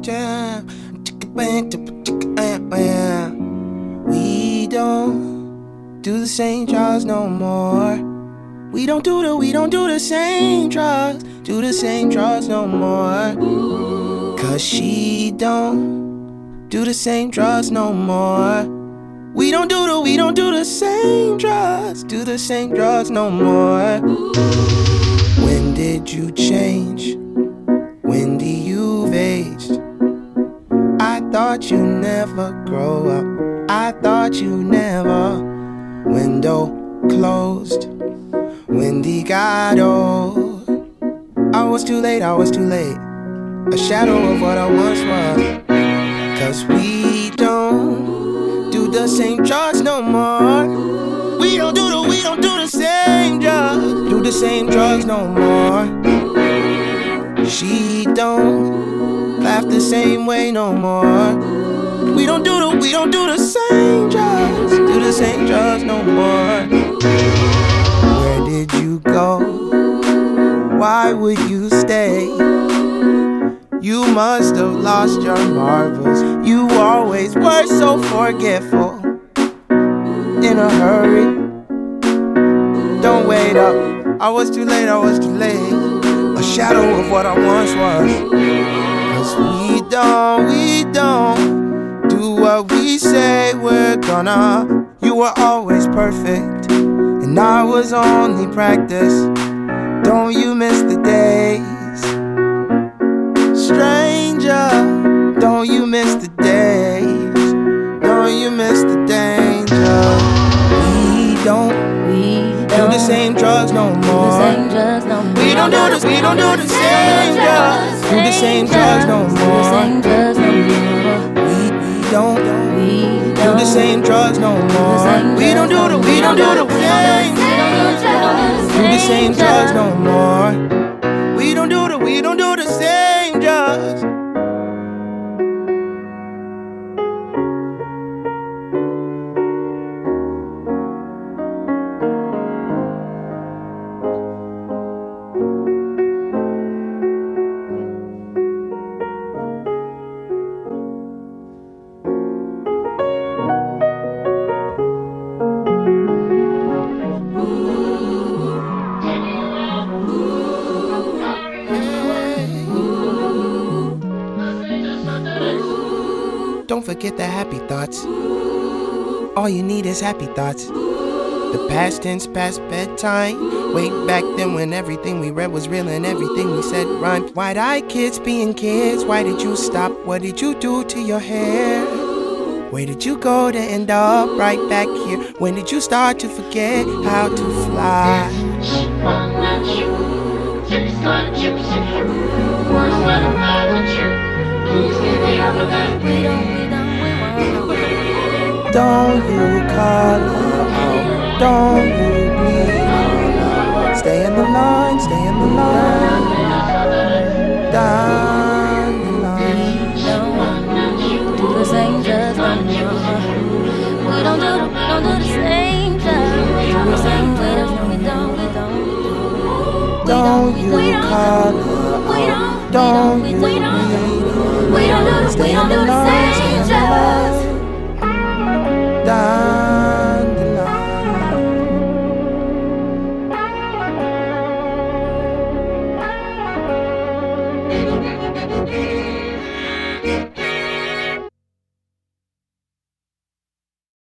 down. We don't do the same drugs no more. We don't do the same drugs, do the same drugs no more. Cause she don't do the same drugs no more. We don't do the same drugs, do the same drugs no more. When did you change? Wendy, you've aged. I thought you never grow up. I thought you never. Window closed. Wendy got old. I was too late, I was too late. A shadow of what I once was. Cause we don't do the same drugs no more. We don't do the same drugs, do the same drugs no more. She don't laugh the same way no more. We don't do the same drugs, do the same drugs no more. Where did you go? Why would you stay? You must have lost your marbles. You always were so forgetful. In a hurry, don't wait up. I was too late, I was too late. A shadow of what I once was. Cause we don't do what we say we're gonna. You were always perfect, and I was only practice. Don't you miss the days? Stranger, don't you miss the days? Don't you miss the danger? We don't do the same drugs no more. We don't do the same drugs, do the same drugs no more. We don't do the same drugs no more. We don't do the same drugs no more. We don't do the same drugs. Don't forget the happy thoughts. All you need is happy thoughts. The past tense, past bedtime. Way back then when everything we read was real and everything we said rhymed. Wide-eyed kids being kids. Why did you stop? What did you do to your hair? Where did you go to end up right back here? When did you start to forget how to fly? Don't you call out, don't you bleed. Stay in the line, stay in the line. Down the line. Do the same drugs no more. We don't do the same drugs. Do the same drugs, we don't. Don't you call out, don't you bleed. We don't do the same drugs. Down the line.